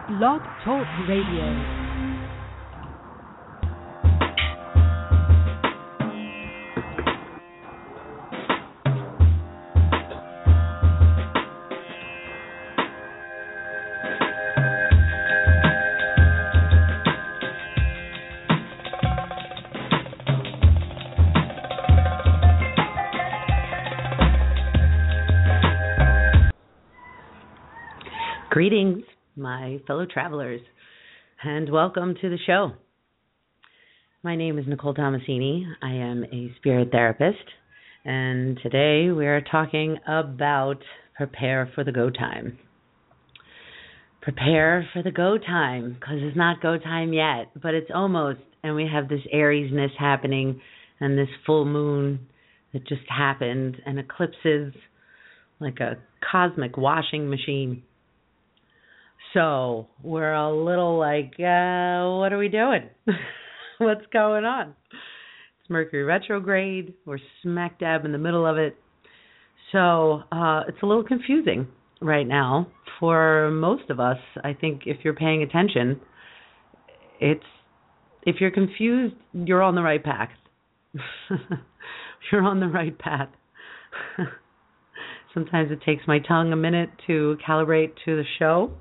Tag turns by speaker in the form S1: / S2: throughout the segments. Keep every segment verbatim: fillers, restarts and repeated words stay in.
S1: Blog Talk Radio. Greetings, my fellow travelers, and welcome to the show. My name is Nicole Tomasini. I am a spirit therapist, and today we are talking about prepare for the go time. Prepare for the go time, because it's not go time yet, but it's almost, and we have this Ariesness happening, and this full moon that just happened, and eclipses like a cosmic washing machine. So we're a little like, uh, what are we doing? What's going on? It's Mercury retrograde. We're smack dab in the middle of it. So uh, it's a little confusing right now for most of us. I think if you're paying attention, it's if you're confused, you're on the right path. You're on the right path. Sometimes it takes my tongue a minute to calibrate to the show.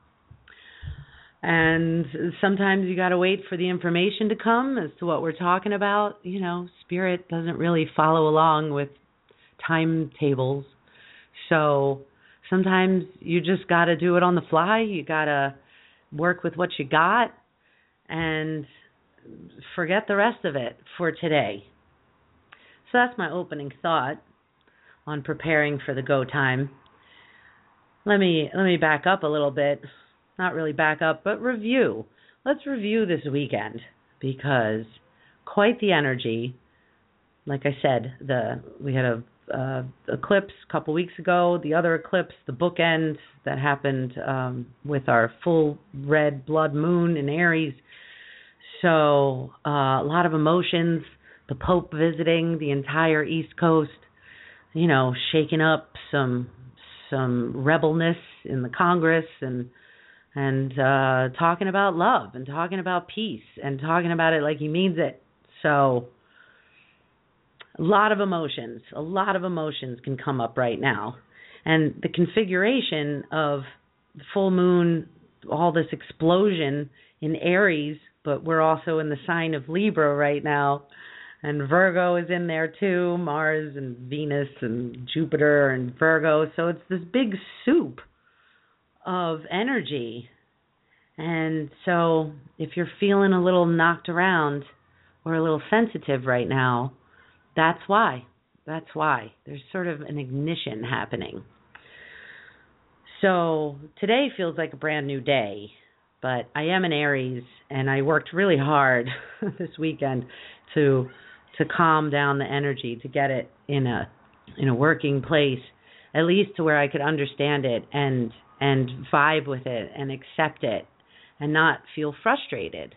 S1: And sometimes you got to wait for the information to come as to what we're talking about. You know, spirit doesn't really follow along with timetables. So sometimes you just got to do it on the fly. You got to work with what you got and forget the rest of it for today. So that's my opening thought on preparing for the go time. Let me let me back up a little bit. Not really back up, but review. Let's review this weekend because quite the energy. Like I said, the we had a uh, eclipse a couple weeks ago. The other eclipse, the bookend that happened um, with our full red blood moon in Aries. So uh, a lot of emotions. The Pope visiting the entire East Coast. You know, shaking up some some rebelness in the Congress and. And uh, talking about love and talking about peace and talking about it like he means it. So a lot of emotions, a lot of emotions can come up right now. And the configuration of the full moon, all this explosion in Aries, but we're also in the sign of Libra right now. And Virgo is in there too, Mars and Venus and Jupiter and Virgo. So it's this big soup of energy. And so if you're feeling a little knocked around or a little sensitive right now, that's why. That's why. There's sort of an ignition happening. So today feels like a brand new day, but I am an Aries and I worked really hard this weekend to to calm down the energy, to get it in a in a working place, at least to where I could understand it and and vibe with it and accept it and not feel frustrated.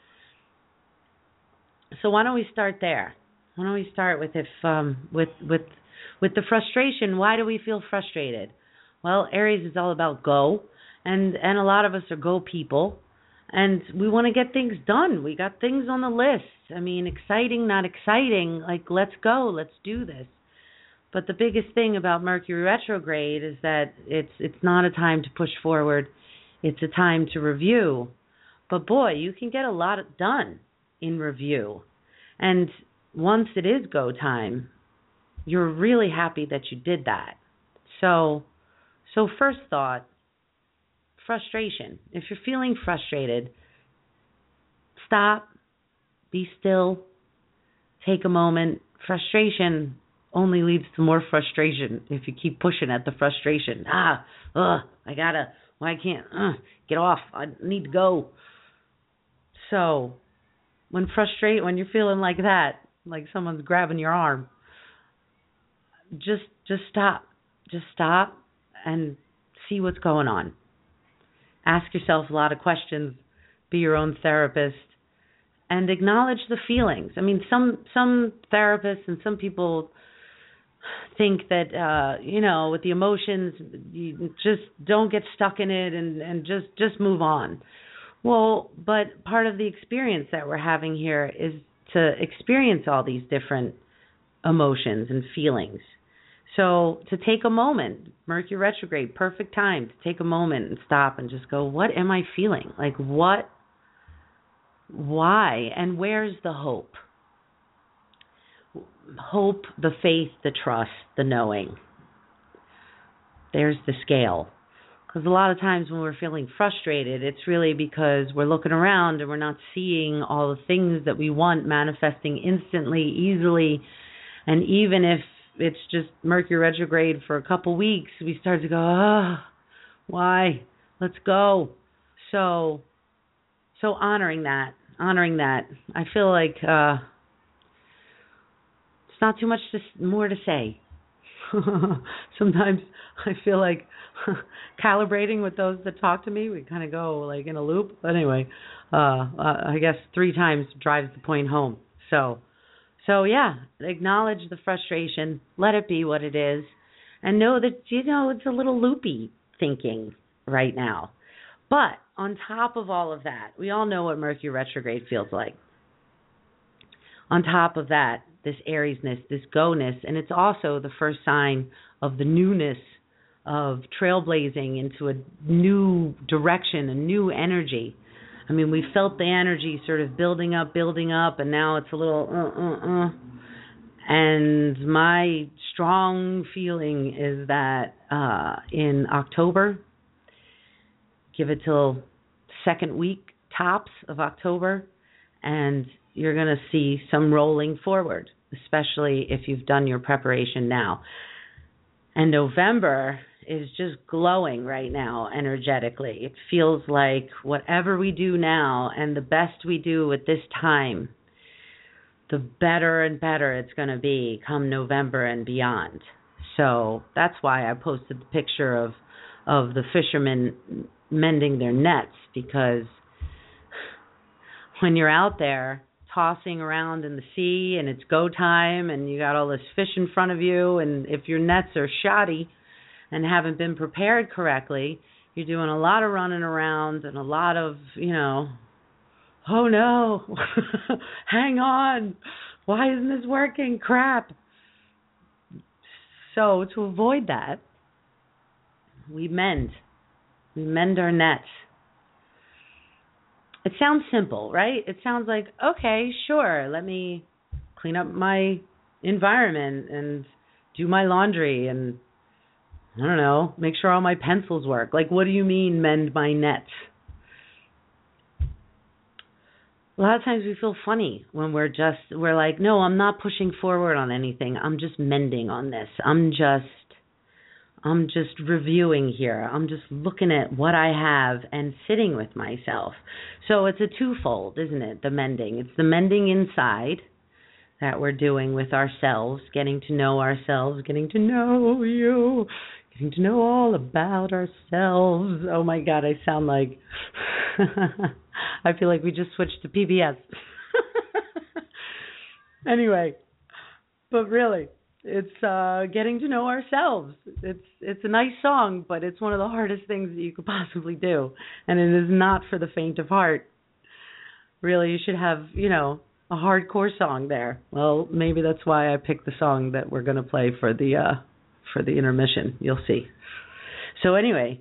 S1: So why don't we start there? Why don't we start with if um, with with with the frustration? Why do we feel frustrated? Well, Aries is all about go, and and a lot of us are go people, and we want to get things done. We got things on the list. I mean, exciting, not exciting. Like, let's go, let's do this. But the biggest thing about Mercury retrograde is that it's it's not a time to push forward. It's a time to review. But boy, you can get a lot done in review. And once it is go time, you're really happy that you did that. So, so first thought, frustration. If you're feeling frustrated, stop, be still, take a moment. Frustration only leads to more frustration if you keep pushing at the frustration. Ah, ugh, I gotta, well, I can't, uh, get off, I need to go. So, when frustrate, when you're feeling like that, like someone's grabbing your arm, just, just stop, just stop and see what's going on. Ask yourself a lot of questions, be your own therapist, and acknowledge the feelings. I mean, some, some therapists and some people think that uh you know, with the emotions, you just don't get stuck in it and and just just move on. Well, but part of the experience that we're having here is to experience all these different emotions and feelings. So to take a moment, Mercury retrograde, perfect time to take a moment and stop and just go, what am I feeling? Like, what, why, and where's the hope? Hope, the faith, the trust, the knowing. There's the scale. Because a lot of times when we're feeling frustrated, it's really because we're looking around and we're not seeing all the things that we want manifesting instantly, easily. And even if it's just Mercury retrograde for a couple weeks, we start to go, ah, oh, why? Let's go. So, so honoring that, honoring that. I feel like uh, it's not too much to, more to say. Sometimes I feel like calibrating with those that talk to me, we kind of go like in a loop. But anyway, uh, uh, I guess three times drives the point home. So, so yeah, acknowledge the frustration, let it be what it is, and know that, you know, it's a little loopy thinking right now. But on top of all of that, we all know what Mercury retrograde feels like. On top of that, this Ariesness, this go-ness, and it's also the first sign of the newness of trailblazing into a new direction, a new energy. I mean, we felt the energy sort of building up, building up, and now it's a little uh, uh, uh. And my strong feeling is that uh, in October, give it till second week tops of October, and you're going to see some rolling forward, especially if you've done your preparation now. And November is just glowing right now energetically. It feels like whatever we do now and the best we do at this time, the better and better it's going to be come November and beyond. So that's why I posted the picture of of the fishermen mending their nets, because when you're out there tossing around in the sea and it's go time and you got all this fish in front of you, and if your nets are shoddy and haven't been prepared correctly, you're doing a lot of running around and a lot of, you know, oh no, hang on, why isn't this working? Crap. So to avoid that, we mend. We mend our nets. It sounds simple, right? It sounds like, okay, sure, let me clean up my environment and do my laundry and, I don't know, make sure all my pencils work. Like, what do you mean, mend my nets? A lot of times we feel funny when we're just, we're like, no, I'm not pushing forward on anything. I'm just mending on this. I'm just, I'm just reviewing here. I'm just looking at what I have and sitting with myself. So it's a twofold, isn't it? The mending. It's the mending inside that we're doing with ourselves, getting to know ourselves, getting to know you, getting to know all about ourselves. Oh my God, I sound like, I feel like we just switched to P B S. Anyway, but really, it's uh, getting to know ourselves. It's it's a nice song, but it's one of the hardest things that you could possibly do, and it is not for the faint of heart. Really, you should have, you know, a hardcore song there. Well, maybe that's why I picked the song that we're going to play for the uh, for the intermission. You'll see. So anyway,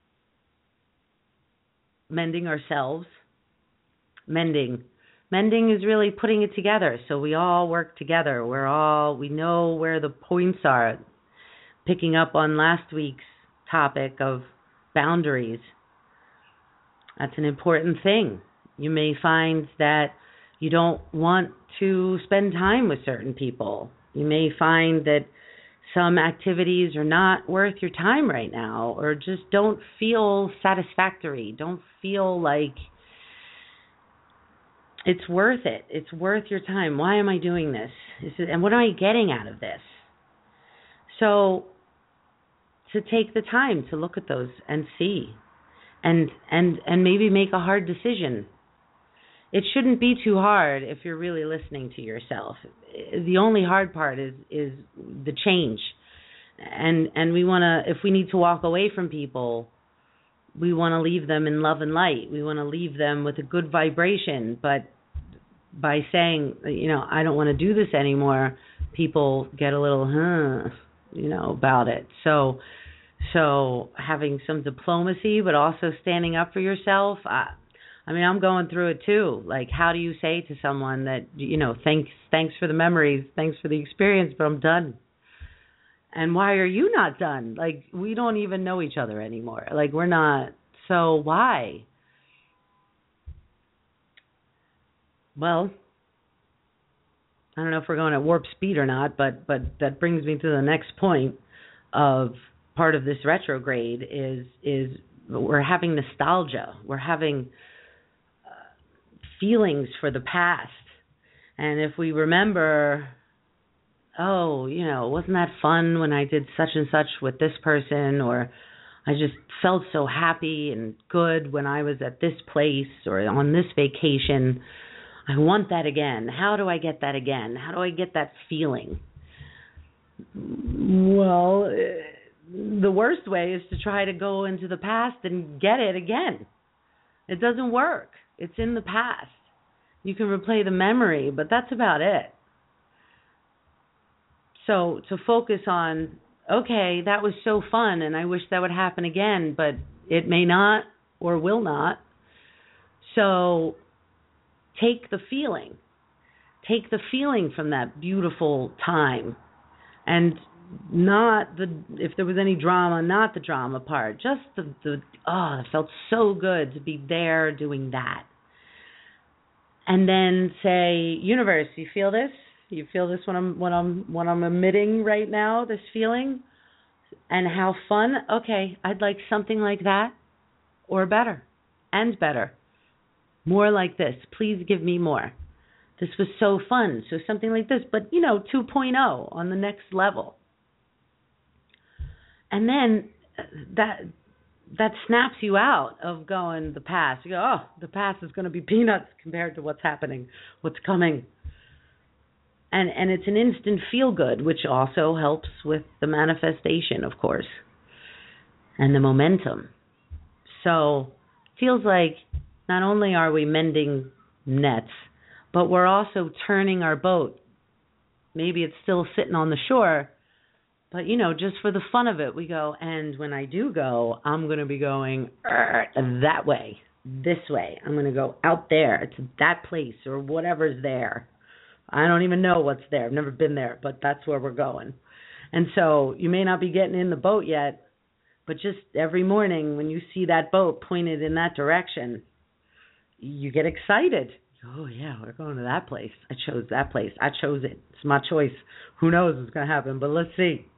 S1: mending ourselves, mending. Mending is really putting it together, so we all work together. We're all, we know where the points are. Picking up on last week's topic of boundaries, that's an important thing. You may find that you don't want to spend time with certain people. You may find that some activities are not worth your time right now, or just don't feel satisfactory, don't feel like it's worth it. It's worth your time. Why am I doing this? Is it, and what am I getting out of this? So to take the time to look at those and see, and and and maybe make a hard decision. it shouldn't be too hard if you're really listening to yourself. The only hard part is is the change. And and we want to, if we need to walk away from people, we want to leave them in love and light. We want to leave them with a good vibration. But by saying, you know, I don't want to do this anymore, people get a little, huh, you know, about it. So, so having some diplomacy, but also standing up for yourself. I, I mean, I'm going through it too. Like, how do you say to someone that, you know, thanks, thanks for the memories, thanks for the experience, but I'm done. And why are you not done? Like, we don't even know each other anymore. Like, we're not. So why? Well, I don't know if we're going at warp speed or not, but but that brings me to the next point of part of this retrograde is is we're having nostalgia. We're having uh, feelings for the past. And if we remember, oh, you know, wasn't that fun when I did such and such with this person, or I just felt so happy and good when I was at this place or on this vacation. I want that again. How do I get that again? How do I get that feeling? Well, the worst way is to try to go into the past and get it again. It doesn't work. It's in the past. You can replay the memory, but that's about it. So to focus on, okay, that was so fun and I wish that would happen again, but it may not or will not. So take the feeling. Take the feeling from that beautiful time. And not the, if there was any drama, not the drama part. Just the, the oh, it felt so good to be there doing that. And then say, universe, you feel this? You feel this when I'm when I'm when I'm emitting right now, this feeling? And how fun? Okay, I'd like something like that or better and better. More like this. Please give me more. This was so fun. So something like this, but, you know, two point oh on the next level. And then that that snaps you out of going the past. You go, oh, the past is going to be peanuts compared to what's happening, what's coming. And and it's an instant feel-good, which also helps with the manifestation, of course, and the momentum. So it feels like not only are we mending nets, but we're also turning our boat. Maybe it's still sitting on the shore, but, you know, just for the fun of it, we go, and when I do go, I'm going to be going that way, this way. I'm going to go out there to that place or whatever's there. I don't even know what's there. I've never been there, but that's where we're going. And so you may not be getting in the boat yet, but just every morning when you see that boat pointed in that direction, you get excited. Oh, yeah, we're going to that place. I chose that place. I chose it. It's my choice. Who knows what's going to happen, but let's see.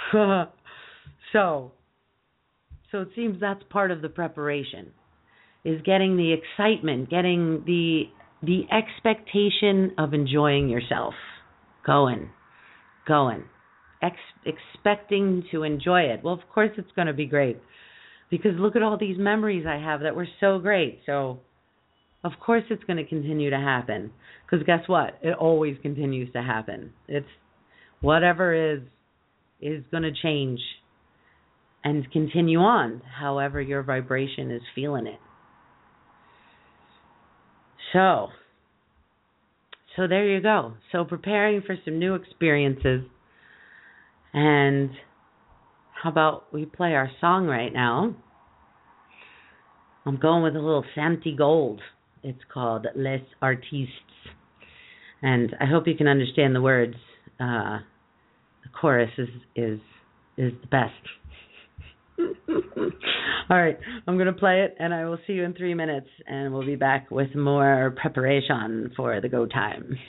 S1: so, so it seems that's part of the preparation, is getting the excitement, getting the the expectation of enjoying yourself, going, going, ex- expecting to enjoy it. Well, of course it's going to be great, because look at all these memories I have that were so great. So, of course it's going to continue to happen, because guess what? It always continues to happen. It's whatever is, is going to change and continue on, however your vibration is feeling it. So, so there you go. So preparing for some new experiences. And how about we play our song right now? I'm going with a little Santi Gold. It's called Les Artistes. And I hope you can understand the words. Uh, the chorus is, is, is the best. All right, I'm going to play it, and I will see you in three minutes, and we'll be back with more preparation for the go time.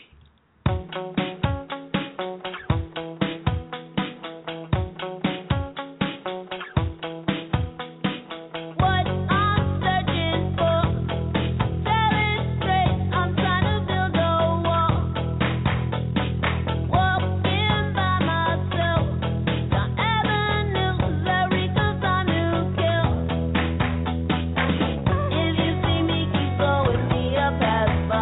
S2: Past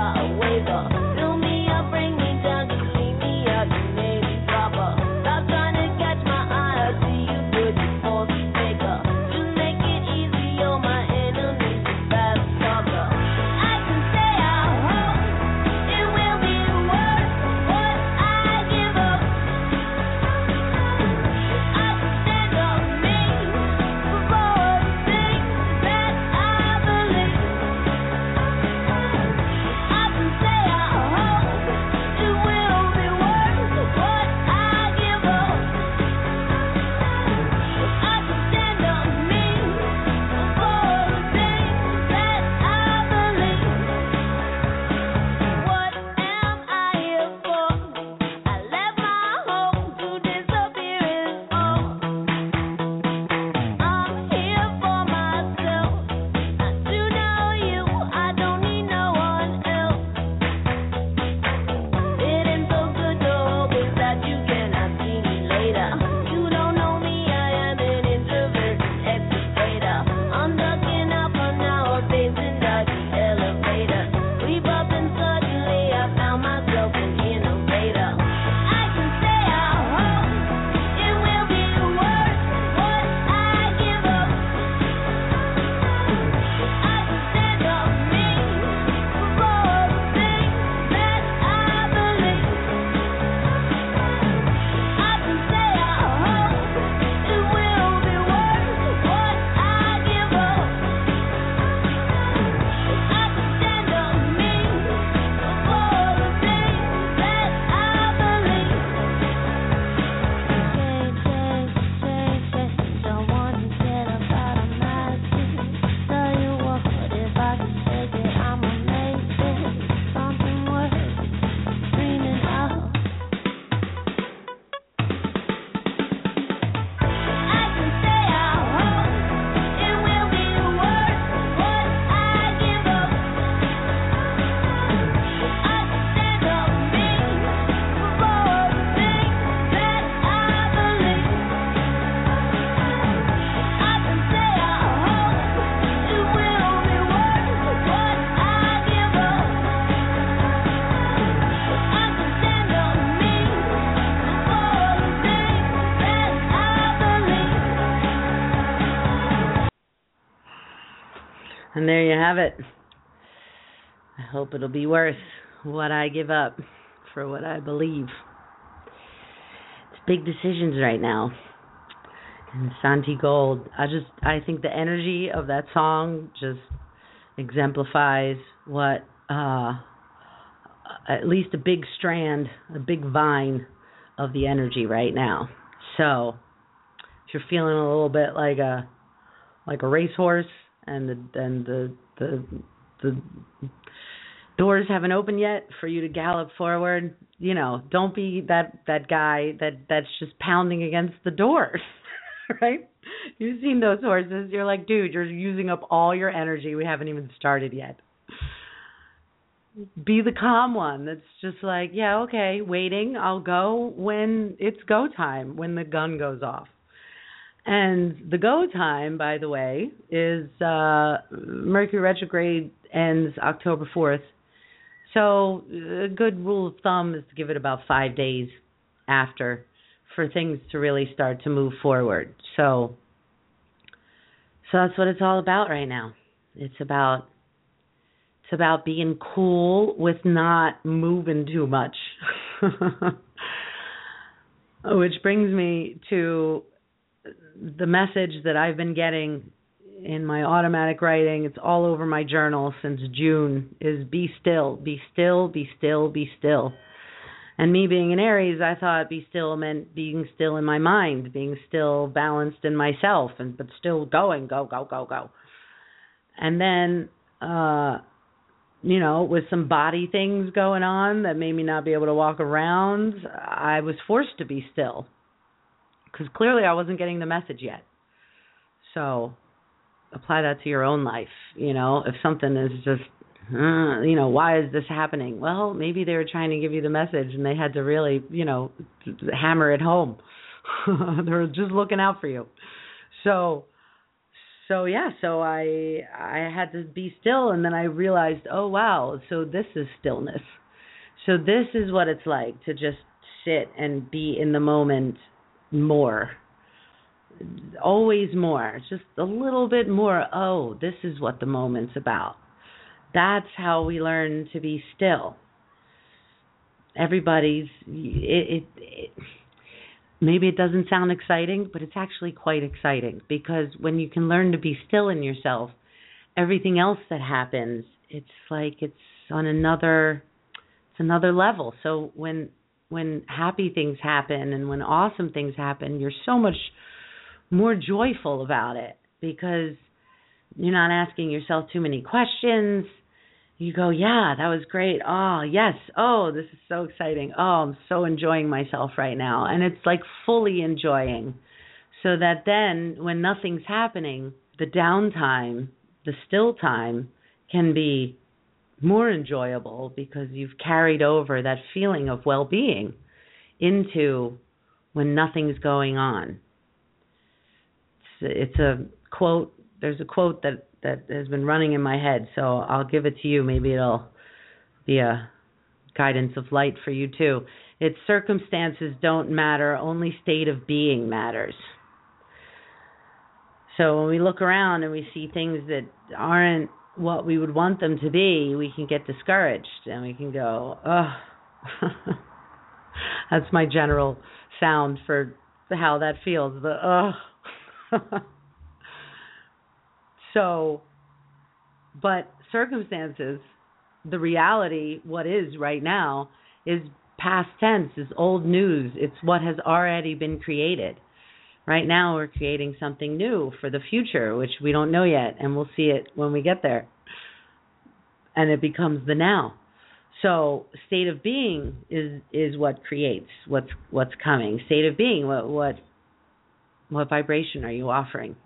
S1: And there you have it. I hope it'll be worth what I give up for what I believe. It's big decisions right now. And Santi Gold, I just, I think the energy of that song just exemplifies what, uh, at least a big strand, a big vine of the energy right now. So, if you're feeling a little bit like a, like a racehorse, and the, and the, the, the doors haven't opened yet for you to gallop forward, you know, don't be that, that guy that, that's just pounding against the doors. Right? You've seen those horses. You're like, dude, you're using up all your energy. We haven't even started yet. Be the calm one that's just like, yeah, okay, waiting. I'll go when it's go time, when the gun goes off. And the go time, by the way, is uh, Mercury retrograde ends October fourth. So a good rule of thumb is to give it about five days after for things to really start to move forward. So, so that's what it's all about right now. It's about, it's about being cool with not moving too much. Which brings me to the message that I've been getting in my automatic writing. It's all over my journal since June, is be still, be still, be still, be still. And me being an Aries, I thought be still meant being still in my mind, being still balanced in myself, and but still going, go, go, go, go. And then, uh, you know, with some body things going on that made me not be able to walk around, I was forced to be still. Because clearly I wasn't getting the message yet. So apply that to your own life. You know, if something is just, Uh, you know, why is this happening? Well, maybe they were trying to give you the message and they had to really, you know, hammer it home. They were just looking out for you. So, so yeah, so I I had to be still, and then I realized, oh, wow, so this is stillness. So this is what it's like to just sit and be in the moment more. Always more. Just a little bit more. Oh, this is what the moment's about. That's how we learn to be still. Everybody's, it, it, it, maybe it doesn't sound exciting, but it's actually quite exciting, because when you can learn to be still in yourself, everything else that happens, it's like it's on another, it's another level. So when when happy things happen and when awesome things happen, you're so much more joyful about it, because you're not asking yourself too many questions. You go, yeah, that was great. Oh, yes. Oh, this is so exciting. Oh, I'm so enjoying myself right now. And it's like fully enjoying. So that then when nothing's happening, the downtime, the still time can be more enjoyable, because you've carried over that feeling of well-being into when nothing's going on. It's, it's a quote. There's a quote that that has been running in my head, so I'll give it to you. Maybe it'll be a guidance of light for you too. It's circumstances don't matter, only state of being matters. So when we look around and we see things that aren't what we would want them to be, we can get discouraged and we can go, oh. That's my general sound for how that feels, the oh. So, but circumstances, the reality, what is right now, is past tense, is old news. It's what has already been created. Right now we're creating something new for the future, which we don't know yet, and we'll see it when we get there. And it becomes the now. So state of being is is what creates what's what's coming. State of being, what what what vibration are you offering?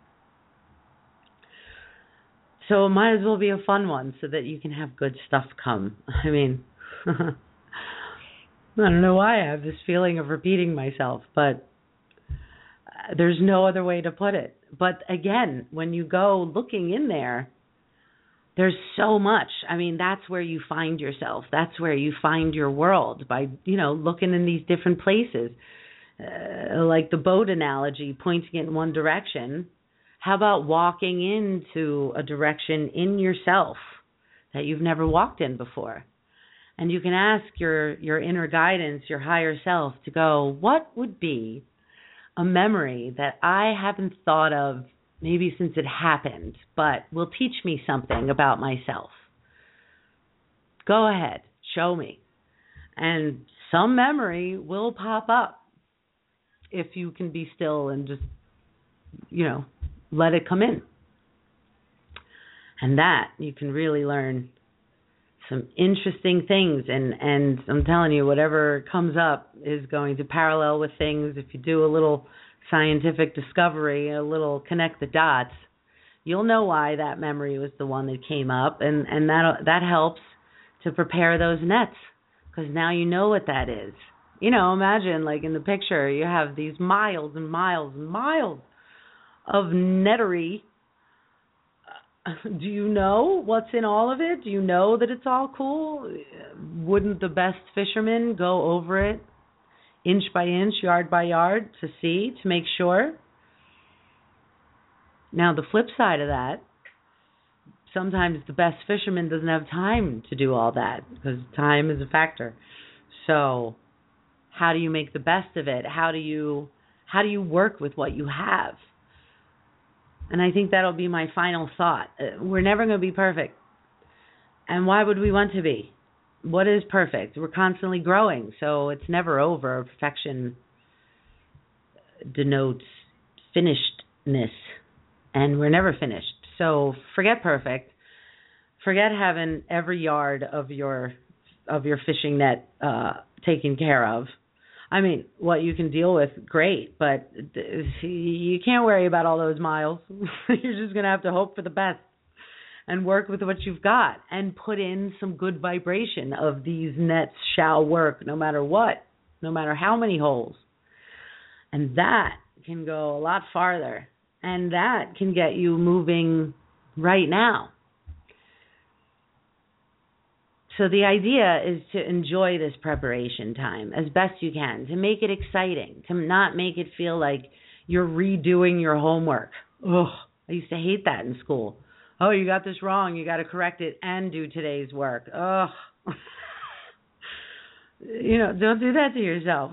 S1: So it might as well be a fun one, so that you can have good stuff come. I mean, I don't know why I have this feeling of repeating myself, but there's no other way to put it. But again, when you go looking in there, there's so much. I mean, that's where you find yourself. That's where you find your world, by, you know, looking in these different places. Uh, like the boat analogy, pointing it in one direction. How about walking into a direction in yourself that you've never walked in before? And you can ask your, your inner guidance, your higher self, to go, what would be a memory that I haven't thought of maybe since it happened, but will teach me something about myself? Go ahead, show me. And some memory will pop up if you can be still and just, you know, let it come in. And that, you can really learn some interesting things. And, and I'm telling you, whatever comes up is going to parallel with things. If you do a little scientific discovery, a little connect the dots, you'll know why that memory was the one that came up. And, and that that helps to prepare those nets, because now you know what that is. You know, imagine, like in the picture, you have these miles and miles and miles of nettery. Do you know what's in all of it? Do you know that it's all cool? Wouldn't the best fisherman go over it inch by inch, yard by yard to see, to make sure? Now, the flip side of that, sometimes the best fisherman doesn't have time to do all that, because time is a factor. So how do you make the best of it? How do you how do you work with what you have? And I think that'll be my final thought. We're never going to be perfect. And why would we want to be? What is perfect? We're constantly growing, so it's never over. Perfection denotes finishedness, and we're never finished. So forget perfect. Forget having every yard of your of your fishing net uh, taken care of. I mean, what you can deal with, great, but you can't worry about all those miles. You're just going to have to hope for the best and work with what you've got and put in some good vibration of these nets shall work no matter what, no matter how many holes. And that can go a lot farther, and that can get you moving right now. So the idea is to enjoy this preparation time as best you can, to make it exciting, to not make it feel like you're redoing your homework. Ugh, I used to hate that in school. Oh, you got this wrong. You got to correct it and do today's work. Ugh. You know, don't do that to yourself.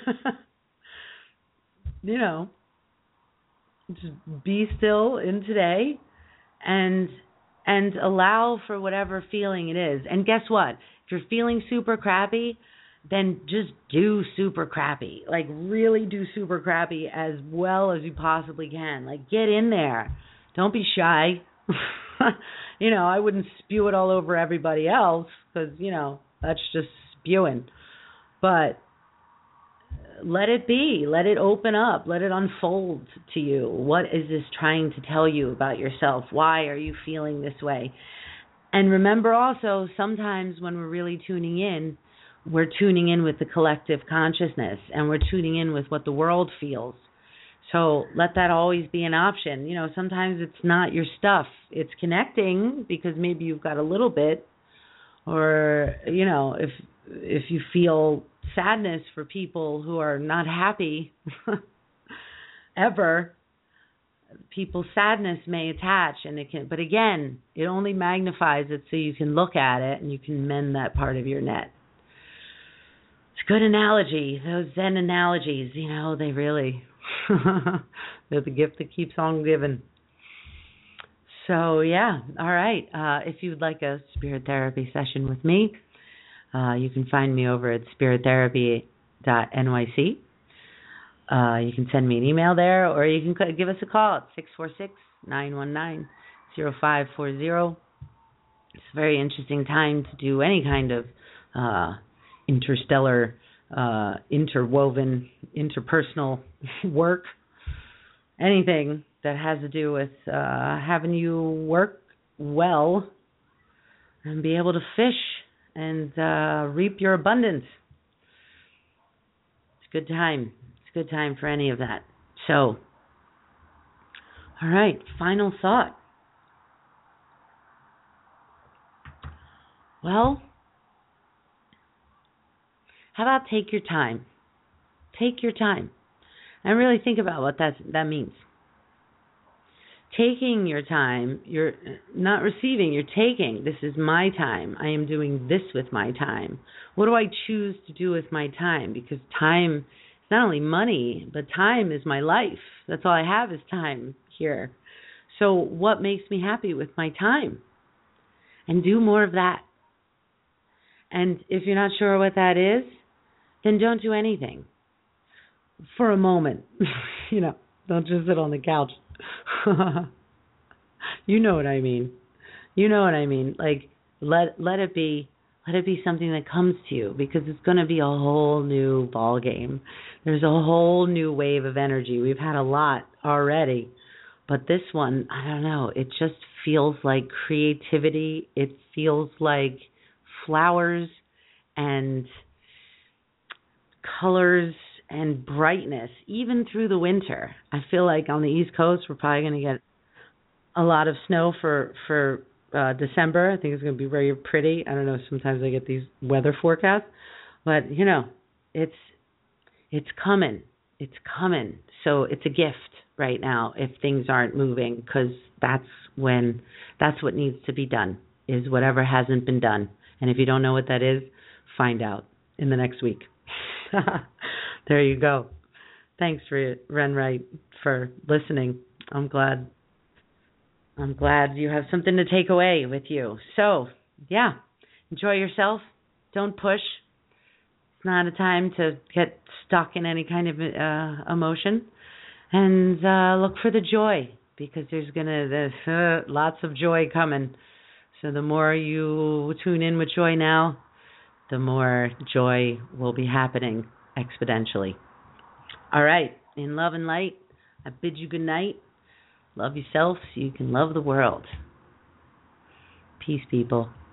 S1: You know, just be still in today and and allow for whatever feeling it is. And guess what? If you're feeling super crappy, then just do super crappy. Like, really do super crappy as well as you possibly can. Like, get in there. Don't be shy. You know, I wouldn't spew it all over everybody else because, you know, that's just spewing. But let it be. Let it open up. Let it unfold to you. What is this trying to tell you about yourself? Why are you feeling this way? And remember also, sometimes when we're really tuning in, we're tuning in with the collective consciousness, and we're tuning in with what the world feels. So let that always be an option. You know, sometimes it's not your stuff. It's connecting because maybe you've got a little bit, or, you know, if if you feel sadness for people who are not happy ever, people's sadness may attach, and it can, but again, it only magnifies it so you can look at it and you can mend that part of your net. It's a good analogy. Those Zen analogies, you know, they really, they're the gift that keeps on giving. So, yeah, all right. Uh, if you would like a spirit therapy session with me, uh, you can find me over at spirit therapy dot N Y C. Uh, you can send me an email there, or you can give us a call at six four six, nine one nine, zero five four zero. It's a very interesting time to do any kind of uh, interstellar, uh, interwoven, interpersonal work, anything that has to do with uh, having you work well and be able to fish and uh, reap your abundance. It's a good time. It's a good time for any of that. So, all right, final thought. Well, how about take your time? Take your time and really think about what that that means. taking your time. You're not receiving, you're taking. This is my time. I am doing this with my time. What do I choose to do with my time? Because time is not only money, but time is my life. That's all I have is time here. So what makes me happy with my time? And do more of that. And if you're not sure what that is, then don't do anything. For a moment. You know, don't just sit on the couch. You know what I mean. You know what I mean. Like, let let it be let it be something that comes to you, because it's going to be a whole new ball game. There's a whole new wave of energy. We've had a lot already, but this one, I don't know, it just feels like creativity. It feels like flowers and colors and brightness, even through the winter. I feel like on the East Coast, we're probably going to get a lot of snow for for uh, December. I think it's going to be very pretty. I don't know. Sometimes I get these weather forecasts, but you know, it's it's coming. It's coming. So it's a gift right now if things aren't moving, because that's when that's what needs to be done, is whatever hasn't been done. And if you don't know what that is, find out in the next week. There you go. Thanks, Ren Wright, for listening. I'm glad. I'm glad you have something to take away with you. So, yeah, enjoy yourself. Don't push. It's not a time to get stuck in any kind of uh, emotion. And uh, look for the joy, because there's gonna there's uh, lots of joy coming. So the more you tune in with joy now, the more joy will be happening exponentially. All right. In love and light, I bid you good night. Love yourself so you can love the world. Peace, people.